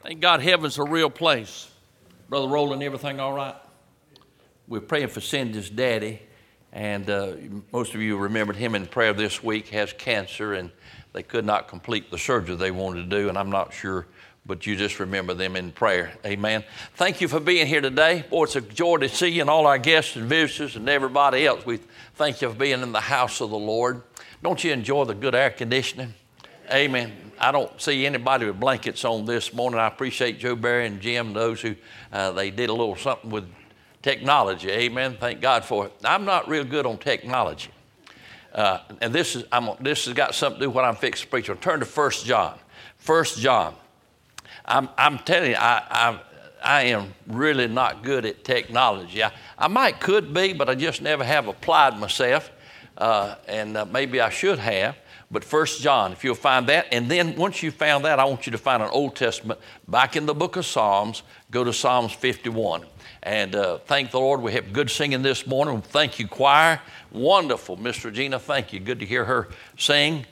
Thank God heaven's a real place. Brother Roland, everything all right? We're praying for Cindy's daddy, and most of you remembered him in prayer this week, has cancer, and they could not complete the surgery they wanted to do, and I'm not sure, but you just remember them in prayer. Amen. Thank you for being here today. Boy, it's a joy to see you and all our guests and visitors and everybody else. We thank you for being in the house of the Lord. Don't you enjoy the good air conditioning? Amen. I don't see anybody with blankets on this morning. I appreciate Joe Barry and Jim and those who they did a little something with technology. Amen. Thank God for it. I'm not real good on technology. And this has got something to do with what I'm fixing to preach on. Turn to 1 John. 1 John. I'm telling you, I am really not good at technology. I could be, but I just never have applied myself. And maybe I should have. But 1 John, if you'll find that, and then once you've found that, I want you to find an Old Testament back in the book of Psalms. Go to Psalms 51. And thank the Lord, we have good singing this morning. Thank you, choir. Wonderful, Miss Regina, thank you. Good to hear her sing,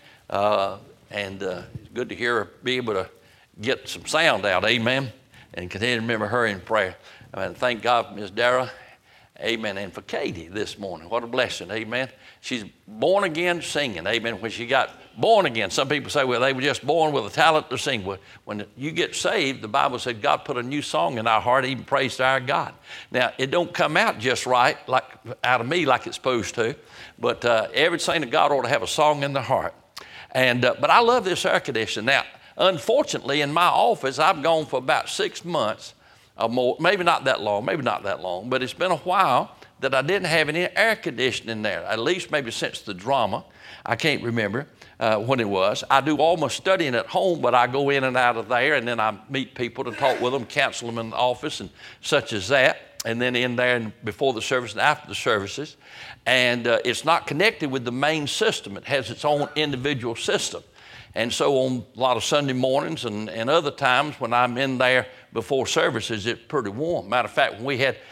and good to hear her be able to get some sound out, amen, and continue to remember her in prayer. And thank God for Miss Dara, amen, and for Katie this morning. What a blessing, amen. She's born again singing, amen. When she got born again, some people say, well, they were just born with a talent to sing. Well, when you get saved, the Bible said God put a new song in our heart, even praise to our God. Now, it don't come out just right, like out of me like it's supposed to, but every saint of God ought to have a song in their heart. And but I love this air conditioning. Now, unfortunately, in my office, I've gone for about 6 months or more, maybe not that long, but it's been a while that I didn't have any air conditioning there, at least maybe since the drama. I can't remember when it was. I do all my studying at home, but I go in and out of there, and then I meet people to talk with them, counsel them in the office, and such as that, and then in there and before the service and after the services. And it's not connected with the main system. It has its own individual system. And so on a lot of Sunday mornings and other times when I'm in there before services, it's pretty warm. Matter of fact, when we had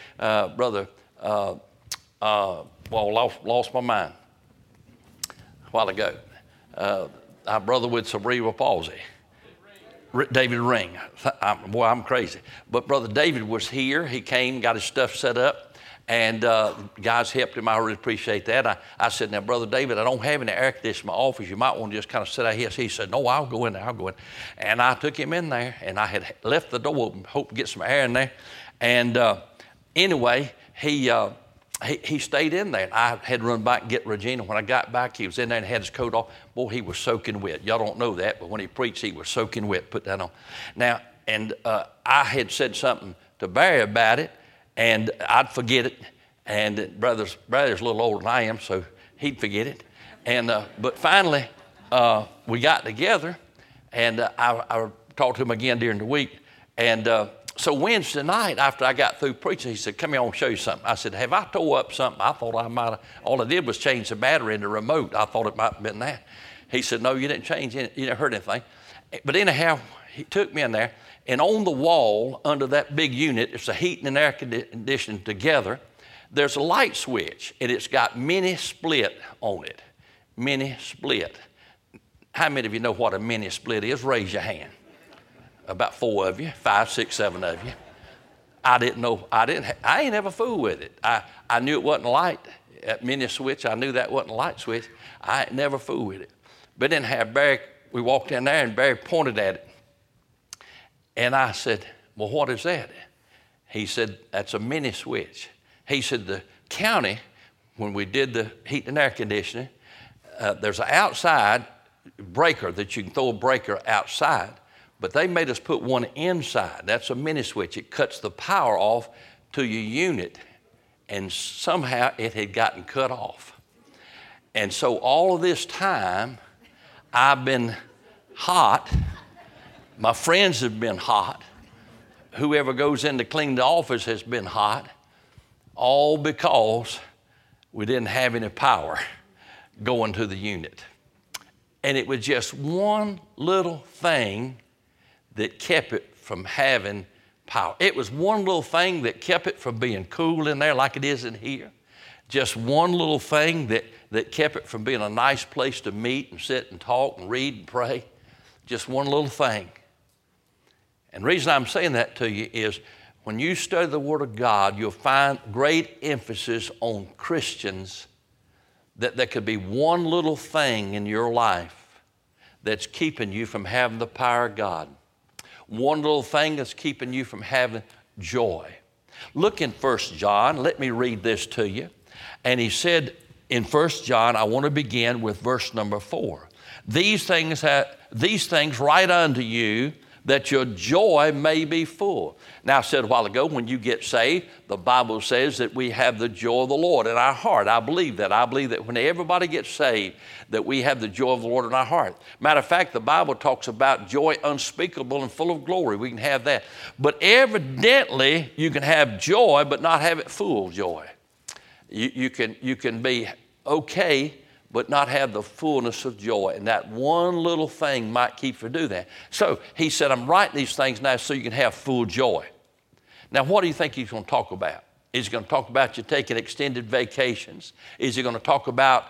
lost my mind a while ago. Our brother with cerebral palsy, David Ring. I'm crazy. But Brother David was here. He came, got his stuff set up, and guys helped him. I really appreciate that. I said, now, Brother David, I don't have any air conditioning in my office. You might want to just kind of sit out here. So he said, no, I'll go in there. And I took him in there, and I had left the door open, hoping to get some air in there. And anyway, he stayed in there. I had run back and get Regina. When I got back, he was in there and had his coat off. Boy, he was soaking wet. Y'all don't know that, but when he preached, he was soaking wet. Put that on. Now, and I had said something to Barry about it, and I'd forget it. And brother's a little older than I am, so he'd forget it. And but finally, we got together, and I talked to him again during the week. And so Wednesday night, after I got through preaching, he said, come here, I want to show you something. I said, have I tore up something? I thought I might have. All I did was change the battery in the remote. I thought it might have been that. He said, no, you didn't change it. You didn't hurt anything. But anyhow, he took me in there, and on the wall under that big unit, it's a heating and air conditioning together, there's a light switch, and it's got mini split on it. Mini split. How many of you know what a mini split is? Raise your hand. About 4 of you, 5, 6, 7 of you. I didn't know. I ain't ever fooled with it. I knew it wasn't a light. That mini switch, I knew that wasn't a light switch. I ain't never fooled with it. But then Barry, we walked in there and Barry pointed at it. And I said, well, what is that? He said, that's a mini switch. He said, the county, when we did the heat and air conditioning, there's an outside breaker that you can throw a breaker outside. But they made us put one inside. That's a mini switch. It cuts the power off to your unit. And somehow it had gotten cut off. And so all of this time, I've been hot. My friends have been hot. Whoever goes in to clean the office has been hot. All because we didn't have any power going to the unit. And it was just one little thing that kept it from having power. It was one little thing that kept it from being cool in there like it is in here. Just one little thing that kept it from being a nice place to meet and sit and talk and read and pray. Just one little thing. And the reason I'm saying that to you is when you study the Word of God, you'll find great emphasis on Christians, that there could be one little thing in your life that's keeping you from having the power of God. One little thing that's keeping you from having joy. Look in 1 John. Let me read this to you. And he said in 1 John, I want to begin with verse number 4. These things write unto you, that your joy may be full. Now, I said a while ago, when you get saved, the Bible says that we have the joy of the Lord in our heart. I believe that. I believe that when everybody gets saved, that we have the joy of the Lord in our heart. Matter of fact, the Bible talks about joy unspeakable and full of glory. We can have that. But evidently, you can have joy, but not have it full joy. You can be okay, but not have the fullness of joy. And that one little thing might keep you from doing that. So he said, I'm writing these things now so you can have full joy. Now, what do you think he's going to talk about? Is he going to talk about you taking extended vacations? Is he going to talk about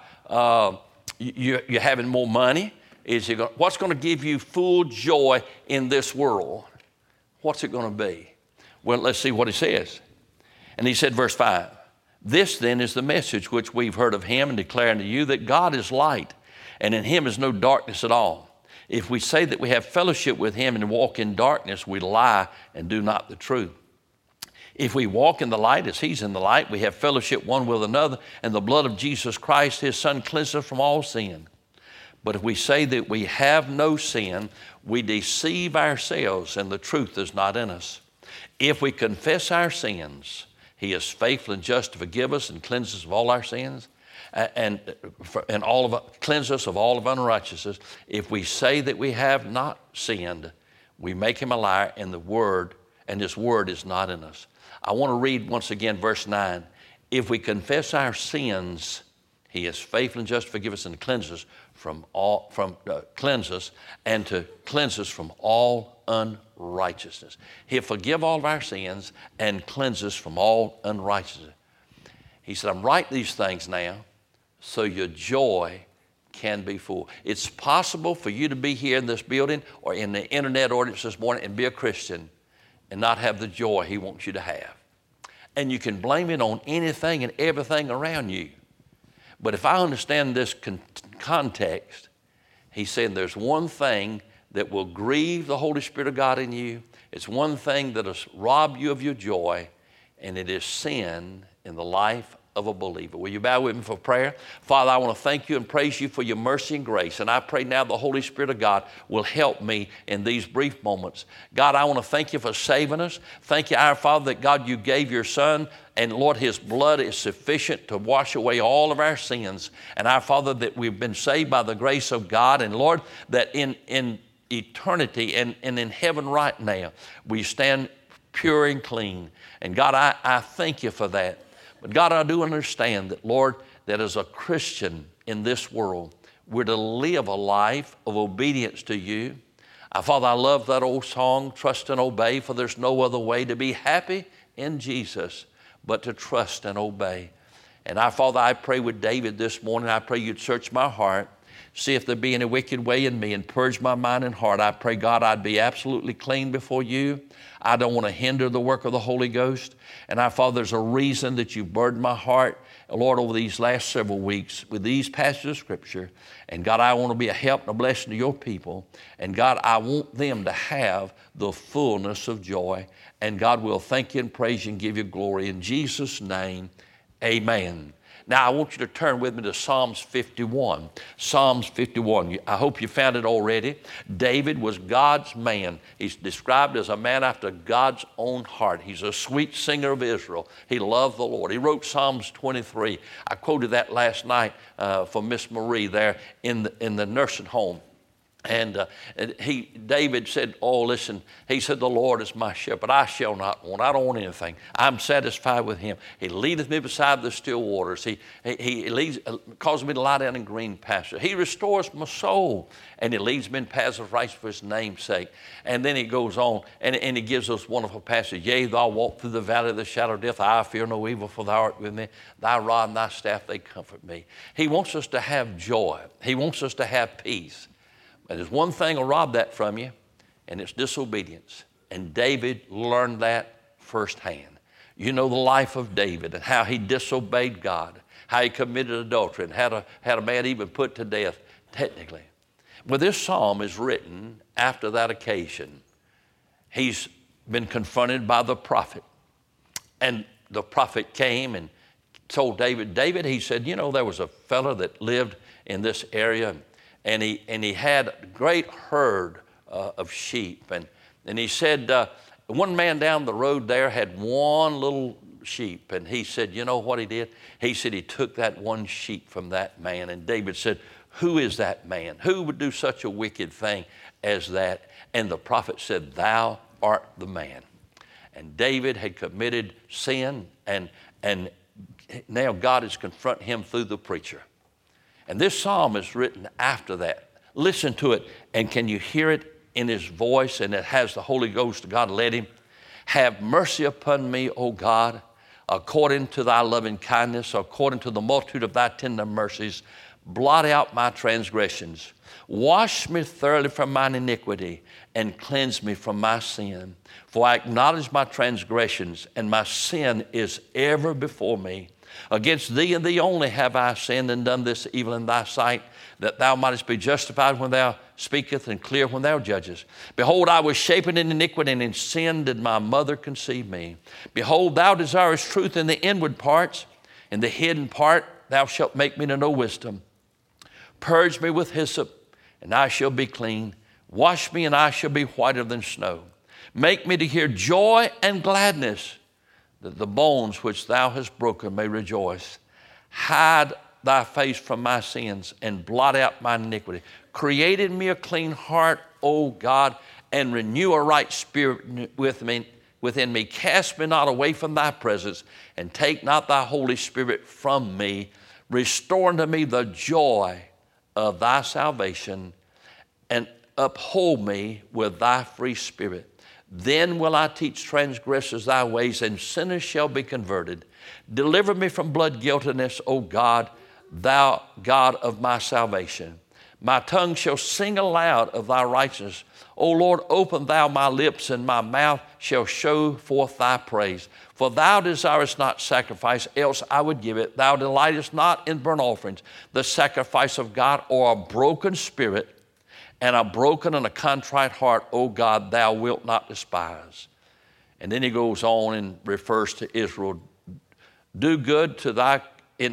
you having more money? What's going to give you full joy in this world? What's it going to be? Well, let's see what he says. And he said, verse 5. This then is the message which we've heard of him and declare unto you, that God is light, and in him is no darkness at all. If we say that we have fellowship with him and walk in darkness, we lie and do not the truth. If we walk in the light as he's in the light, we have fellowship one with another, and the blood of Jesus Christ, his son, cleanseth from all sin. But if we say that we have no sin, we deceive ourselves, and the truth is not in us. If we confess our sins, he is faithful and just to forgive us and cleanse us of all our sins and cleanse us of all of unrighteousness. If we say that we have not sinned, we make him a liar, and his word is not in us. I want to read once again verse 9. If we confess our sins, he is faithful and just to forgive us and cleanse us from all unrighteousness. He'll forgive all of our sins and cleanse us from all unrighteousness. He said, I'm writing these things now so your joy can be full. It's possible for you to be here in this building or in the internet audience this morning and be a Christian and not have the joy he wants you to have. And you can blame it on anything and everything around you. But if I understand this context, he's saying there's one thing that will grieve the Holy Spirit of God in you. It's one thing that will rob you of your joy, and it is sin in the life of a believer. Will you bow with me for prayer? Father, I want to thank you and praise you for your mercy and grace. And I pray now the Holy Spirit of God will help me in these brief moments. God, I want to thank you for saving us. Thank you, our Father, that God, you gave your Son. And Lord, his blood is sufficient to wash away all of our sins. And our Father, that we've been saved by the grace of God. And Lord, that in eternity and in heaven right now, we stand pure and clean. And God, I thank you for that. But God, I do understand that, Lord, that as a Christian in this world, we're to live a life of obedience to you. Father, I love that old song, Trust and Obey, for there's no other way to be happy in Jesus but to trust and obey. And Father, I pray with David this morning, I pray you'd search my heart, see if there be any wicked way in me, and purge my mind and heart. I pray, God, I'd be absolutely clean before you. I don't want to hinder the work of the Holy Ghost. And Father, there's a reason that you burdened my heart, Lord, over these last several weeks with these passages of Scripture. And God, I want to be a help and a blessing to your people. And God, I want them to have the fullness of joy. And God, will thank you and praise you and give you glory. In Jesus' name, amen. Now, I want you to turn with me to Psalms 51. Psalms 51. I hope you found it already. David was God's man. He's described as a man after God's own heart. He's a sweet singer of Israel. He loved the Lord. He wrote Psalms 23. I quoted that last night for Miss Marie there in the nursing home. And David said, oh, listen, he said, the Lord is my shepherd. I shall not want. I don't want anything. I'm satisfied with him. He leadeth me beside the still waters. He leads, causes me to lie down in green pasture. He restores my soul. And he leads me in paths of righteousness for his name's sake. And then he goes on and he gives us wonderful passage. Yea, though I walk through the valley of the shadow of death, I fear no evil, for thou art with me. Thy rod and thy staff, they comfort me. He wants us to have joy. He wants us to have peace. But there's one thing will rob that from you, and it's disobedience. And David learned that firsthand. You know the life of David and how he disobeyed God, how he committed adultery and had a man even put to death, technically. Well, this psalm is written after that occasion. He's been confronted by the prophet. And the prophet came and told David, he said, you know, there was a fellow that lived in this area, and he had a great herd of sheep. And he said, one man down the road there had one little sheep. And he said, you know what he did? He said he took that one sheep from that man. And David said, who is that man? Who would do such a wicked thing as that? And the prophet said, thou art the man. And David had committed sin, and now God is confronting him through the preacher. And this psalm is written after that. Listen to it, and can you hear it in his voice? And it has the Holy Ghost. God led him. Have mercy upon me, O God, according to thy loving kindness, according to the multitude of thy tender mercies. Blot out my transgressions. Wash me thoroughly from mine iniquity and cleanse me from my sin. For I acknowledge my transgressions, and my sin is ever before me. Against thee and thee only have I sinned and done this evil in thy sight, that thou mightest be justified when thou speakest and clear when thou judgest. Behold, I was shapen in iniquity, and in sin did my mother conceive me. Behold, thou desirest truth in the inward parts. In the hidden part thou shalt make me to know wisdom. Purge me with hyssop, and I shall be clean. Wash me, and I shall be whiter than snow. Make me to hear joy and gladness, that the bones which thou hast broken may rejoice. Hide thy face from my sins, and blot out my iniquity. Create in me a clean heart, O God, and renew a right spirit within me. Cast me not away from thy presence, and take not thy Holy Spirit from me. Restore unto me the joy of thy salvation, and uphold me with thy free spirit. Then will I teach transgressors thy ways, and sinners shall be converted. Deliver me from blood guiltiness, O God, thou God of my salvation. My tongue shall sing aloud of thy righteousness. O Lord, open thou my lips, and my mouth shall show forth thy praise. For thou desirest not sacrifice, else I would give it. Thou delightest not in burnt offerings, the sacrifice of God, or a broken spirit, and a broken and a contrite heart, O God, thou wilt not despise. And then he goes on and refers to Israel. Do good to thy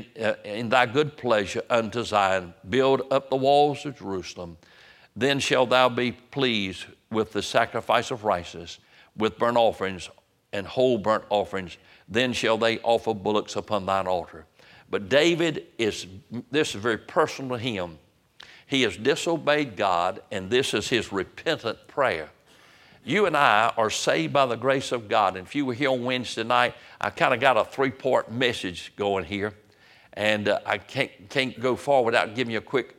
in thy good pleasure unto Zion. Build up the walls of Jerusalem. Then shalt thou be pleased with the sacrifice of righteousness, with burnt offerings and whole burnt offerings. Then shall they offer bullocks upon thine altar. But David this is very personal to him. He has disobeyed God, and this is his repentant prayer. You and I are saved by the grace of God. And if you were here on Wednesday night, I kind of got a three-part message going here. And I can't go forward without giving you a quick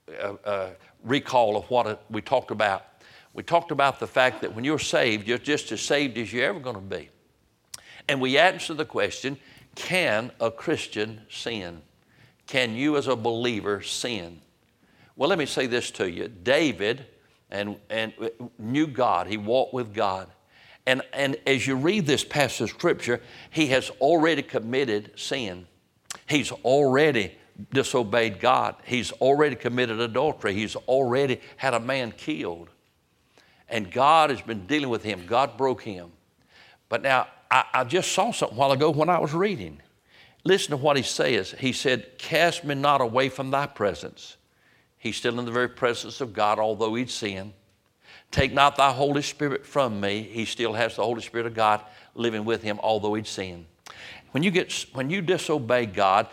recall of what we talked about. We talked about the fact that when you're saved, you're just as saved as you're ever going to be. And we answered the question, can a Christian sin? Can you as a believer sin? Well, let me say this to you. David and knew God. He walked with God. And as you read this passage of Scripture, he has already committed sin. He's already disobeyed God. He's already committed adultery. He's already had a man killed. And God has been dealing with him. God broke him. But now, I just saw something a while ago when I was reading. Listen to what he says. He said, cast me not away from thy presence. He's still in the very presence of God, although he'd sinned. Take not thy Holy Spirit from me. He still has the Holy Spirit of God living with him, although he'd sinned. When you disobey God,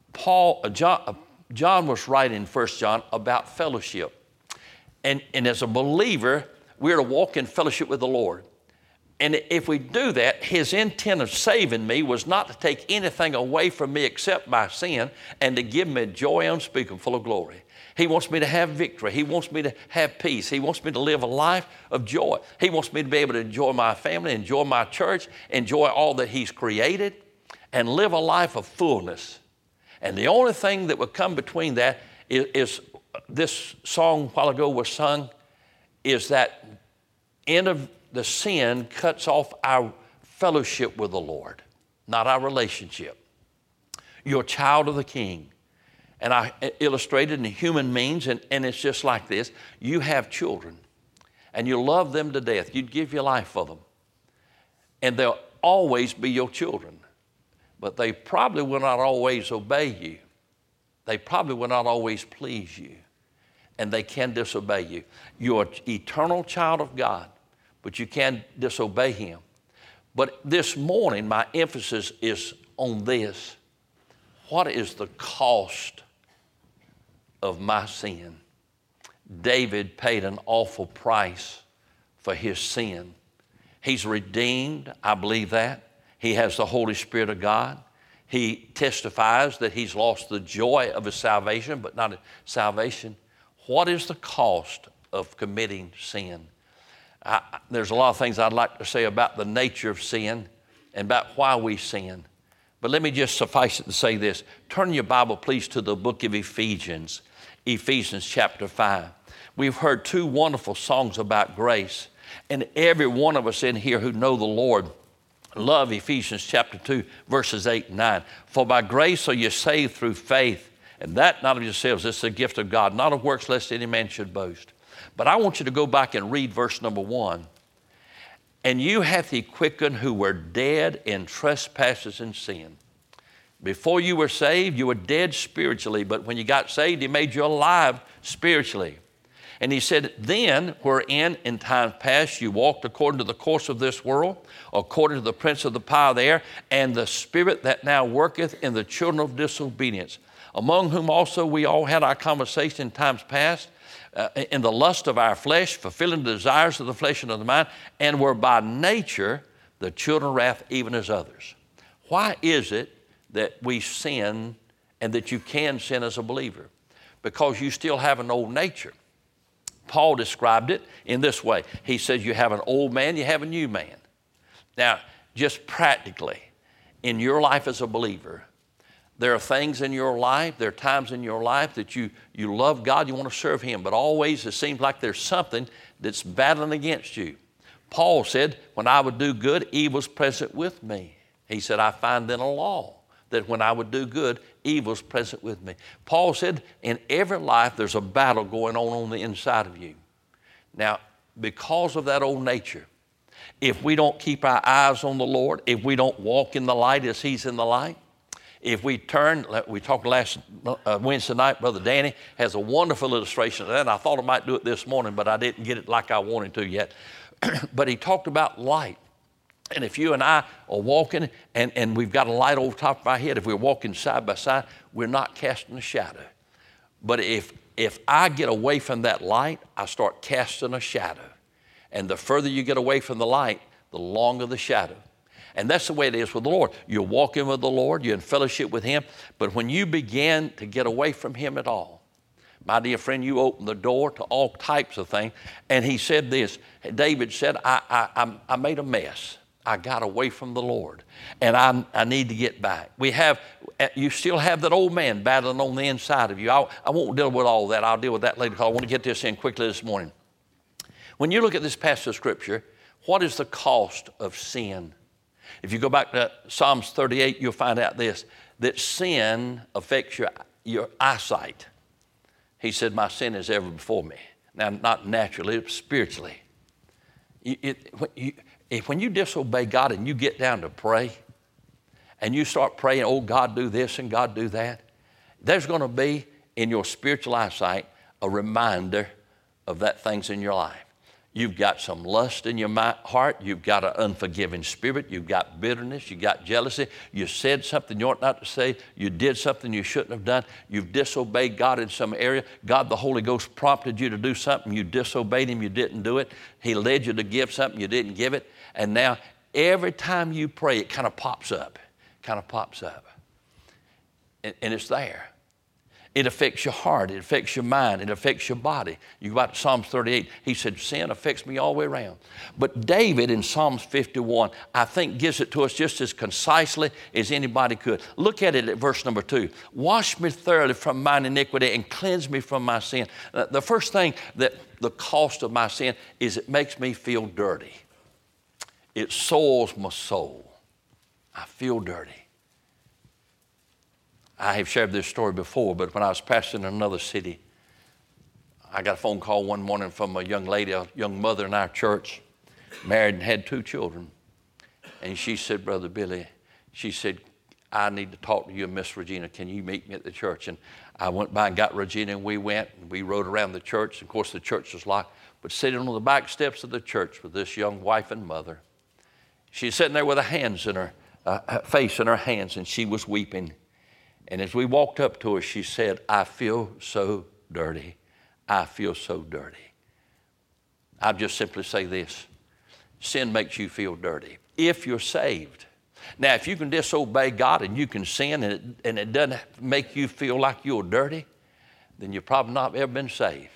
John was writing in 1 John about fellowship. And as a believer, we're to walk in fellowship with the Lord. And if we do that, his intent of saving me was not to take anything away from me except my sin, and to give me joy unspeakable, full of glory. He wants me to have victory. He wants me to have peace. He wants me to live a life of joy. He wants me to be able to enjoy my family, enjoy my church, enjoy all that he's created, and live a life of fullness. And the only thing that would come between that is this song a while ago was sung, is that end of the sin cuts off our fellowship with the Lord, not our relationship. You're a child of the King. And I illustrated in human means, and it's just like this. You have children, and you love them to death. You'd give your life for them. And they'll always be your children. But they probably will not always obey you. They probably will not always please you. And they can disobey you. You're an eternal child of God, but you can disobey Him. But this morning, my emphasis is on this. What is the cost of my sin? David paid an awful price for his sin. He's redeemed, I believe that. He has the Holy Spirit of God. He testifies that he's lost the joy of his salvation, but not salvation. What is the cost of committing sin? There's a lot of things I'd like to say about the nature of sin and about why we sin. But let me just suffice it to say this. Turn your Bible, please, to the book of Ephesians, Ephesians chapter 5. We've heard two wonderful songs about grace, and every one of us in here who know the Lord love Ephesians chapter 2, verses 8 and 9. For by grace are you saved through faith, and that not of yourselves, it's a gift of God, not of works lest any man should boast. But I want you to go back and read verse number 1. And you hath he quickened who were dead in trespasses and sin. Before you were saved, you were dead spiritually, but when you got saved, He made you alive spiritually. And He said, then wherein in times past you walked according to the course of this world, according to the prince of the power of the air, and the spirit that now worketh in the children of disobedience, among whom also we all had our conversation in times past, in the lust of our flesh, fulfilling the desires of the flesh and of the mind, and were by nature the children of wrath, even as others. Why is it that we sin and that you can sin as a believer? Because you still have an old nature. Paul described it in this way. He says you have an old man, you have a new man. Now, just practically, in your life as a believer, there are things in your life, there are times in your life that you love God, you want to serve Him, but always it seems like there's something that's battling against you. Paul said, when I would do good, evil's present with me. He said, I find then a law that when I would do good, evil's present with me. Paul said, in every life there's a battle going on the inside of you. Now, because of that old nature, if we don't keep our eyes on the Lord, if we don't walk in the light as He's in the light, if we turn, we talked last Wednesday night, Brother Danny has a wonderful illustration of that, and I thought I might do it this morning, but I didn't get it like I wanted to yet. But he talked about light. And if you and I are walking and we've got a light over top of our head, if we're walking side by side, we're not casting a shadow. But if I get away from that light, I start casting a shadow. And the further you get away from the light, the longer the shadow. And that's the way it is with the Lord. You're walking with the Lord, you're in fellowship with Him, but when you begin to get away from Him at all, my dear friend, you open the door to all types of things. And he said this, David said, I made a mess. I got away from the Lord, and I need to get back. You still have that old man battling on the inside of you. I won't deal with all that. I'll deal with that later because I want to get this in quickly this morning. When you look at this passage of Scripture, what is the cost of sin? If you go back to Psalms 38, you'll find out this, that sin affects your eyesight. He said, my sin is ever before me. Now, not naturally, but spiritually. When you disobey God and you get down to pray, and you start praying, oh, God, do this and God, do that, there's going to be in your spiritual eyesight a reminder of that things in your life. You've got some lust in your heart. You've got an unforgiving spirit. You've got bitterness. You've got jealousy. You said something you ought not to say. You did something you shouldn't have done. You've disobeyed God in some area. God, the Holy Ghost, prompted you to do something. You disobeyed Him. You didn't do it. He led you to give something. You didn't give it. And now every time you pray, it kind of pops up. And it's there. It affects your heart. It affects your mind. It affects your body. You go back to Psalms 38. He said, sin affects me all the way around. But David in Psalms 51, I think gives it to us just as concisely as anybody could. Look at it at verse number 2. Wash me thoroughly from mine iniquity and cleanse me from my sin. The first thing that the cost of my sin is it makes me feel dirty. It soils my soul. I feel dirty. I have shared this story before, but when I was pastoring in another city, I got a phone call one morning from a young lady, a young mother in our church, married and had 2 children. And she said, Brother Billy, she said, I need to talk to you and Miss Regina. Can you meet me at the church? And I went by and got Regina, and we went, and we rode around the church. Of course, the church was locked. But sitting on the back steps of the church with this young wife and mother, she's sitting there with her hands in her face in her hands, and she was weeping. And as we walked up to her, she said, I feel so dirty. I feel so dirty. I'll just simply say this. Sin makes you feel dirty if you're saved. Now, if you can disobey God and you can sin and it doesn't make you feel like you're dirty, then you've probably not ever been saved.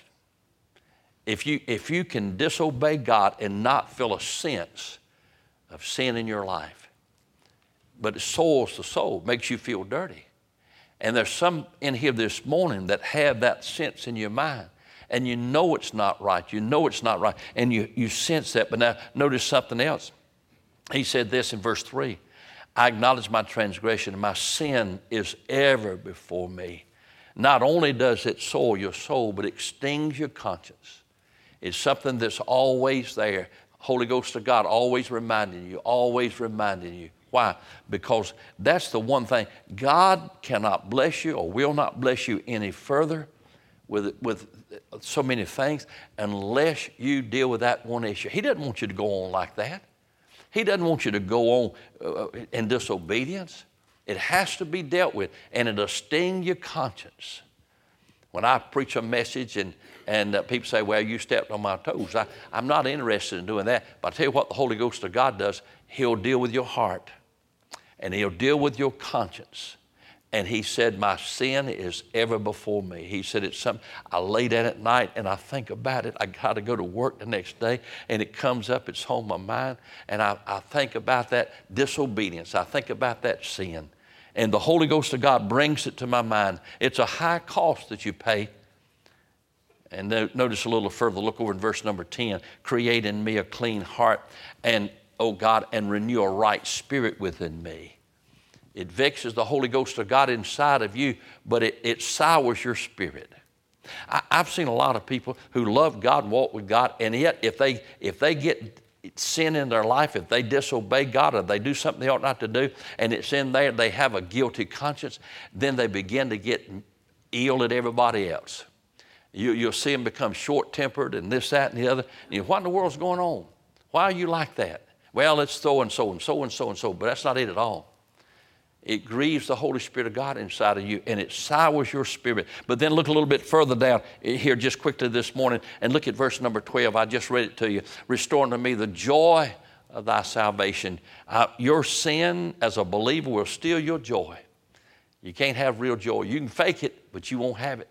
If you can disobey God and not feel a sense of sin in your life, but it soils the soul, makes you feel dirty. And there's some in here this morning that have that sense in your mind. And you know it's not right. You know it's not right. And you sense that. But now notice something else. He said this in verse 3. I acknowledge my transgression, and my sin is ever before me. Not only does it soil your soul, but it stings your conscience. It's something that's always there. Holy Ghost of God always reminding you, always reminding you. Why? Because that's the one thing. God cannot bless you or will not bless you any further with so many things unless you deal with that one issue. He doesn't want you to go on like that. He doesn't want you to go on in disobedience. It has to be dealt with, and it'll sting your conscience. When I preach a message and people say, well, you stepped on my toes, I'm not interested in doing that. But I tell you what the Holy Ghost of God does. He'll deal with your heart, and he'll deal with your conscience. And he said, my sin is ever before me. He said, it's something, I lay down at night and I think about it. I got to go to work the next day, and it comes up, it's on my mind. And I think about that disobedience. I think about that sin. And the Holy Ghost of God brings it to my mind. It's a high cost that you pay. And notice a little further, look over in verse number 10. Create in me a clean heart, and, oh God, and renew a right spirit within me. It vexes the Holy Ghost of God inside of you, but it sours your spirit. I've seen a lot of people who love God and walk with God, and yet if they get sin in their life, if they disobey God or they do something they ought not to do, and it's in there, they have a guilty conscience, then they begin to get ill at everybody else. You'll see them become short-tempered and this, that, and the other. And what in the world's going on? Why are you like that? Well, it's so and so and so and so and so, but that's not it at all. It grieves the Holy Spirit of God inside of you, and it sours your spirit. But then look a little bit further down here just quickly this morning, and look at verse number 12. I just read it to you. Restore unto me the joy of thy salvation. Your sin as a believer will steal your joy. You can't have real joy. You can fake it, but you won't have it.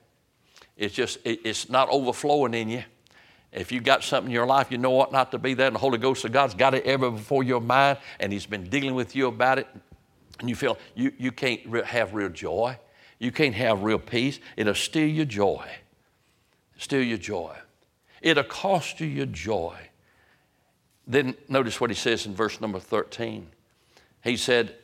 It's not overflowing in you. If you've got something in your life you know ought not to be there, and the Holy Ghost of God's got it ever before your mind, and he's been dealing with you about it, and you feel you can't have real joy. You can't have real peace. It'll steal your joy. Steal your joy. It'll cost you your joy. Then notice what he says in verse number 13. He said,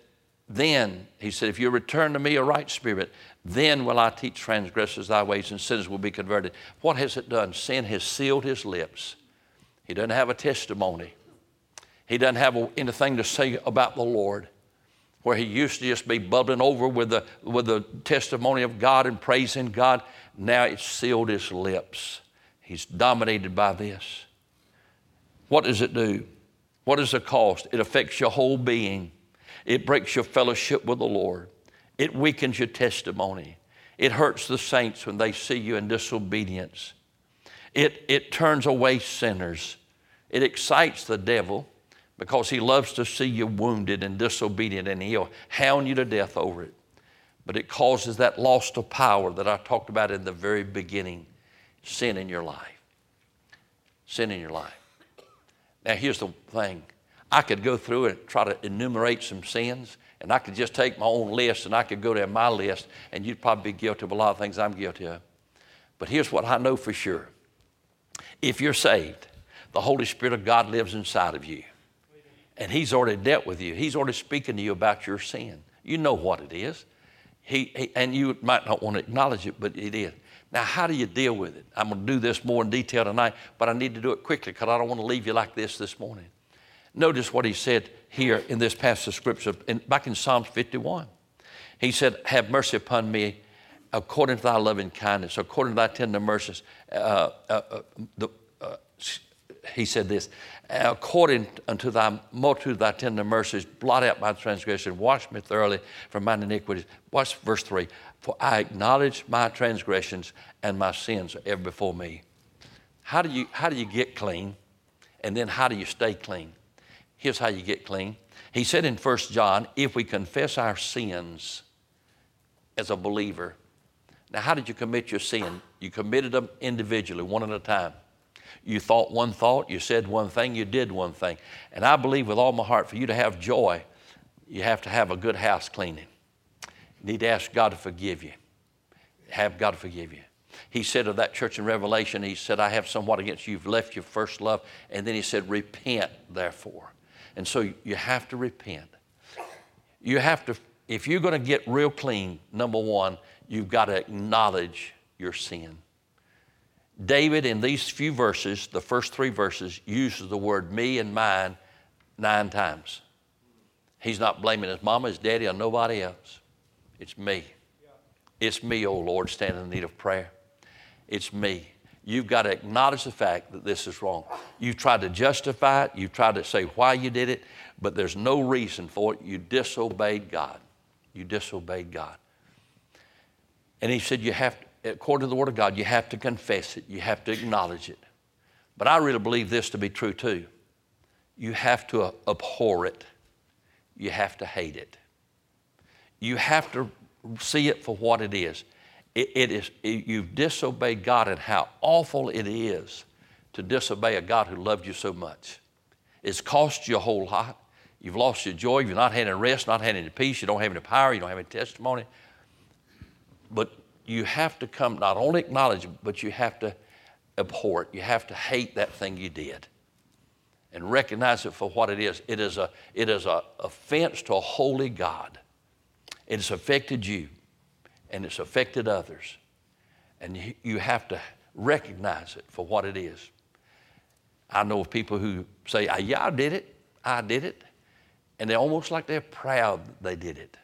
if you return to me a right spirit, then will I teach transgressors thy ways, and sinners will be converted. What has it done? Sin has sealed his lips. He doesn't have a testimony. He doesn't have anything to say about the Lord. Where he used to just be bubbling over with the testimony of God and praising God, now it's sealed his lips. He's dominated by this. What does it do? What is the cost? It affects your whole being. It breaks your fellowship with the Lord. It weakens your testimony. It hurts the saints when they see you in disobedience. It turns away sinners. It excites the devil, because he loves to see you wounded and disobedient, and he'll hound you to death over it. But it causes that loss of power that I talked about in the very beginning. Sin in your life. Sin in your life. Now here's the thing. I could go through and try to enumerate some sins, and I could just take my own list, and I could go down my list, and you'd probably be guilty of a lot of things I'm guilty of. But here's what I know for sure. If you're saved, the Holy Spirit of God lives inside of you. And he's already dealt with you. He's already speaking to you about your sin. You know what it is. And you might not want to acknowledge it, but it is. Now, how do you deal with it? I'm going to do this more in detail tonight, but I need to do it quickly because I don't want to leave you like this morning. Notice what he said here in this passage of Scripture, back in Psalms 51. He said, have mercy upon me according to thy loving kindness, according to thy tender mercies. He said this, according unto thy multitude of thy tender mercies, blot out my transgression, wash me thoroughly from mine iniquities. Watch verse 3. For I acknowledge my transgressions and my sins are ever before me. How do you get clean? And then how do you stay clean? Here's how you get clean. He said in 1 John, if we confess our sins as a believer. Now, how did you commit your sin? You committed them individually, one at a time. You thought one thought, you said one thing, you did one thing. And I believe with all my heart, for you to have joy, you have to have a good house cleaning. You need to ask God to forgive you. Have God to forgive you. He said of that church in Revelation, he said, I have somewhat against you. You've left your first love. And then he said, repent, therefore. And so you have to repent. You have to, if you're going to get real clean, number one, you've got to acknowledge your sin. David, in these few verses, the first 3 verses, uses the word me and mine 9 times. He's not blaming his mama, his daddy, or nobody else. It's me. It's me, oh Lord, standing in need of prayer. It's me. You've got to acknowledge the fact that this is wrong. You've tried to justify it. You've tried to say why you did it, but there's no reason for it. You disobeyed God. You disobeyed God. And he said you have to, according to the Word of God, you have to confess it. You have to acknowledge it. But I really believe this to be true too. You have to abhor it. You have to hate it. You have to see it for what it is. You've disobeyed God, and how awful it is to disobey a God who loved you so much. It's cost you a whole lot. You've lost your joy. You've not had any rest, not had any peace. You don't have any power. You don't have any testimony. But you have to come, not only acknowledge it, but you have to abhor it. You have to hate that thing you did and recognize it for what it is. It is a offense to a holy God. It's affected you, and it's affected others. And you have to recognize it for what it is. I know of people who say, yeah, I did it. And they're almost like they're proud that they did it.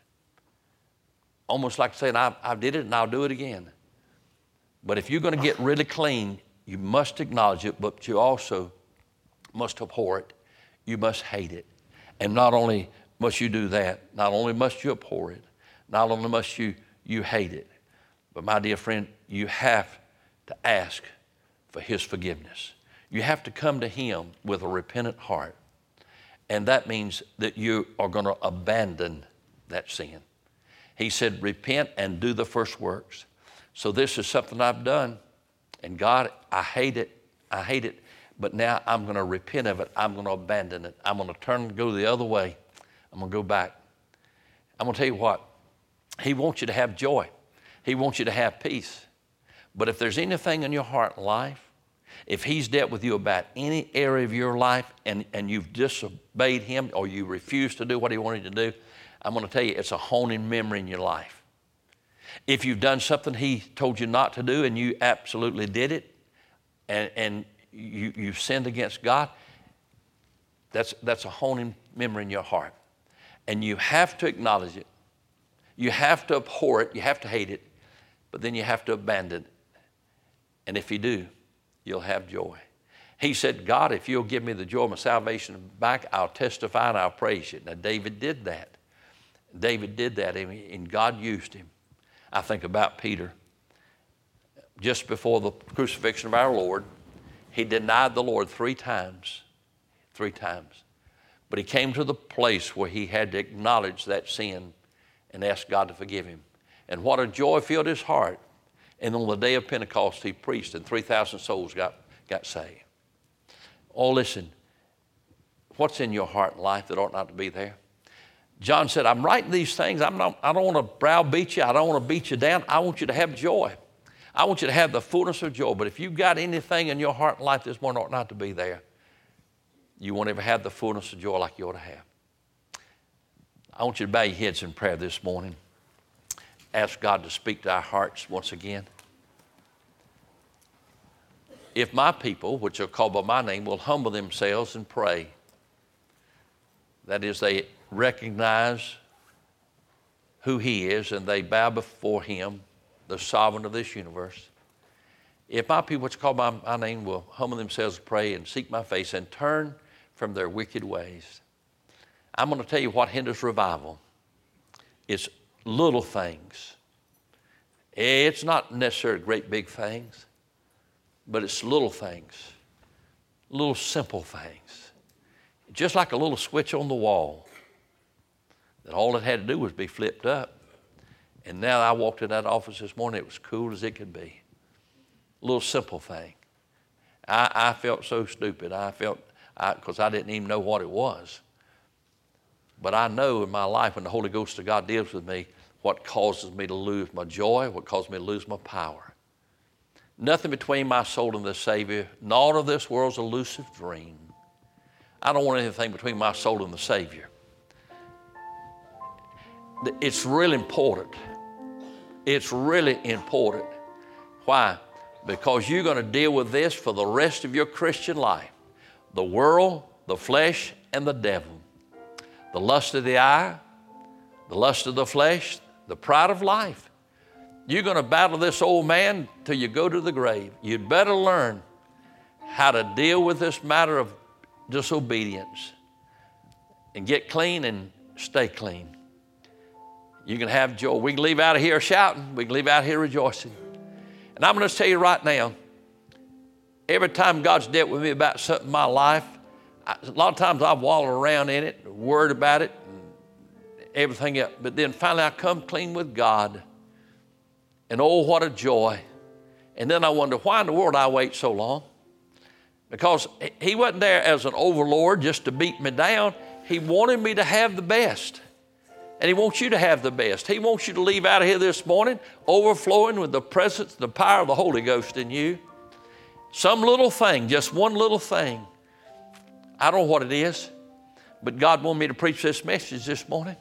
Almost like saying, I did it and I'll do it again. But if you're going to get really clean, you must acknowledge it, but you also must abhor it. You must hate it. And not only must you do that, not only must you abhor it, not only must you hate it, but my dear friend, you have to ask for his forgiveness. You have to come to him with a repentant heart. And that means that you are going to abandon that sin. He said, repent and do the first works. So this is something I've done. And God, I hate it. But now I'm going to repent of it. I'm going to abandon it. I'm going to turn and go the other way. I'm going to go back. I'm going to tell you what. He wants you to have joy. He wants you to have peace. But if there's anything in your heart and life, if he's dealt with you about any area of your life and you've disobeyed him or you refuse to do what he wanted you to do, I'm going to tell you it's a haunting memory in your life. If you've done something he told you not to do and you absolutely did it and you've sinned against God, that's a haunting memory in your heart. And you have to acknowledge it. You have to abhor it. You have to hate it. But then you have to abandon it. And if you do, you'll have joy. He said, God, if you'll give me the joy of my salvation back, I'll testify and I'll praise you. Now, David did that. David did that, and God used him. I think about Peter. Just before the crucifixion of our Lord, he denied the Lord 3 times. 3 times. But he came to the place where he had to acknowledge that sin and ask God to forgive him. And what a joy filled his heart. And on the day of Pentecost, he preached, and 3,000 souls got saved. Oh, listen, what's in your heart and life that ought not to be there? John said, I'm writing these things. I don't want to browbeat you. I don't want to beat you down. I want you to have joy. I want you to have the fullness of joy. But if you've got anything in your heart and life this morning ought not to be there, you won't ever have the fullness of joy like you ought to have. I want you to bow your heads in prayer this morning. Ask God to speak to our hearts once again. If my people, which are called by my name, will humble themselves and pray, that is, they recognize who he is and they bow before him, the sovereign of this universe. If my people, which are called by my name, will humble themselves and pray and seek my face and turn from their wicked ways, I'm going to tell you what hinders revival. It's little things. It's not necessarily great big things, but it's little things, little simple things. Just like a little switch on the wall that all it had to do was be flipped up. And now I walked in that office this morning, it was cool as it could be. A little simple thing. I felt so stupid. Because I didn't even know what it was. But I know in my life when the Holy Ghost of God deals with me, what causes me to lose my joy, what causes me to lose my power. Nothing between my soul and the Savior, naught of this world's elusive dream. I don't want anything between my soul and the Savior. It's really important. It's really important. Why? Because you're going to deal with this for the rest of your Christian life. The world, the flesh, and the devil. The lust of the eye, the lust of the flesh, the pride of life. You're going to battle this old man till you go to the grave. You'd better learn how to deal with this matter of disobedience and get clean and stay clean. You can have joy. We can leave out of here shouting. We can leave out of here rejoicing. And I'm going to tell you right now, every time God's dealt with me about something in my life, a lot of times I've wallowed around in it, worried about it, and everything else. But then finally I come clean with God. And oh, what a joy. And then I wonder, why in the world I wait so long? Because he wasn't there as an overlord just to beat me down. He wanted me to have the best. And he wants you to have the best. He wants you to leave out of here this morning overflowing with the presence, the power of the Holy Ghost in you. Some little thing, just one little thing. I don't know what it is, but God wanted me to preach this message this morning.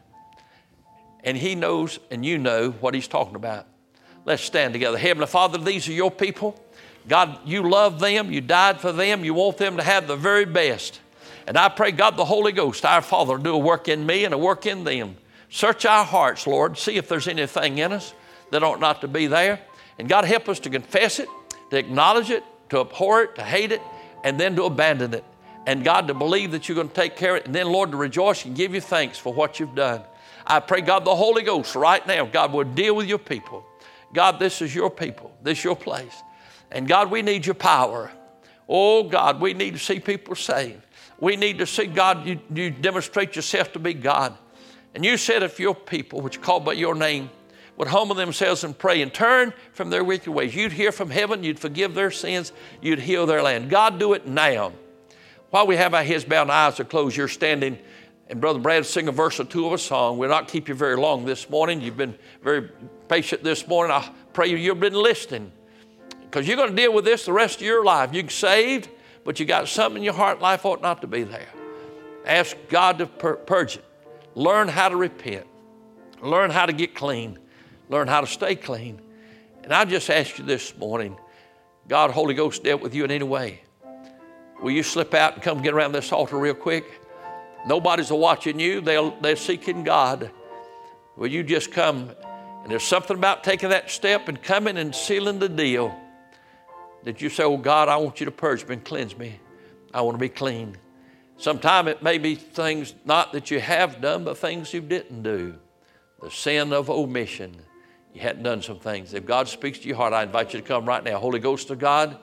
And he knows and you know what he's talking about. Let's stand together. Heavenly Father, these are your people. God, you love them. You died for them. You want them to have the very best. And I pray, God, the Holy Ghost, our Father, do a work in me and a work in them. Search our hearts, Lord. See if there's anything in us that ought not to be there. And God, help us to confess it, to acknowledge it, to abhor it, to hate it, and then to abandon it. And God, to believe that you're going to take care of it. And then, Lord, to rejoice and give you thanks for what you've done. I pray, God, the Holy Ghost right now, God, will deal with your people. God, this is your people. This is your place. And God, we need your power. Oh, God, we need to see people saved. We need to see, God, you demonstrate yourself to be God. And you said if your people, which are called by your name, would humble themselves and pray and turn from their wicked ways, you'd hear from heaven, you'd forgive their sins, you'd heal their land. God, do it now. While we have our heads bowed and eyes are closed, you're standing, and Brother Brad sing a verse or two of a song. We'll not keep you very long this morning. You've been very patient this morning. I pray you've been listening, because you're going to deal with this the rest of your life. You're saved, but you got something in your heart, life ought not to be there. Ask God to purge it. Learn how to repent. Learn how to get clean. Learn how to stay clean. And I just ask you this morning, God, Holy Ghost dealt with you in any way. Will you slip out and come get around this altar real quick? Nobody's watching you. They're seeking God. Will you just come? And there's something about taking that step and coming and sealing the deal that you say, oh, God, I want you to purge me and cleanse me. I want to be clean. Sometimes it may be things not that you have done, but things you didn't do. The sin of omission. You hadn't done some things. If God speaks to your heart, I invite you to come right now. Holy Ghost of God,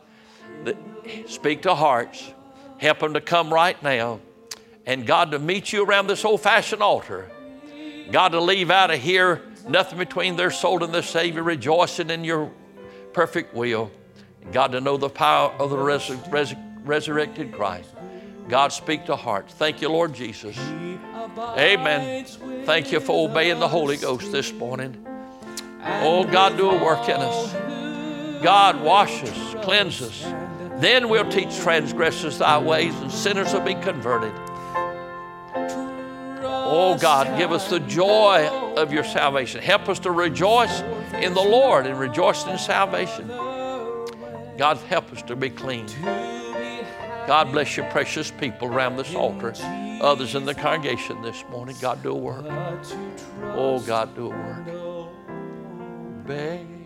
speak to hearts. Help them to come right now. And God, to meet you around this old-fashioned altar. God, to leave out of here nothing between their soul and their Savior, rejoicing in your perfect will. And God, to know the power of the resurrected Christ. God, speak to hearts. Thank you, Lord Jesus. Amen. Thank you for obeying the Holy Ghost this morning. Oh, God, do a work in us. God, wash us, cleanse us. Then we'll teach transgressors thy ways, and sinners will be converted. Oh God, give us the joy of your salvation. Help us to rejoice in the Lord and rejoice in salvation. God, help us to be clean. God bless your precious people around this altar, others in the congregation this morning. God, do a work. Oh God, do a work.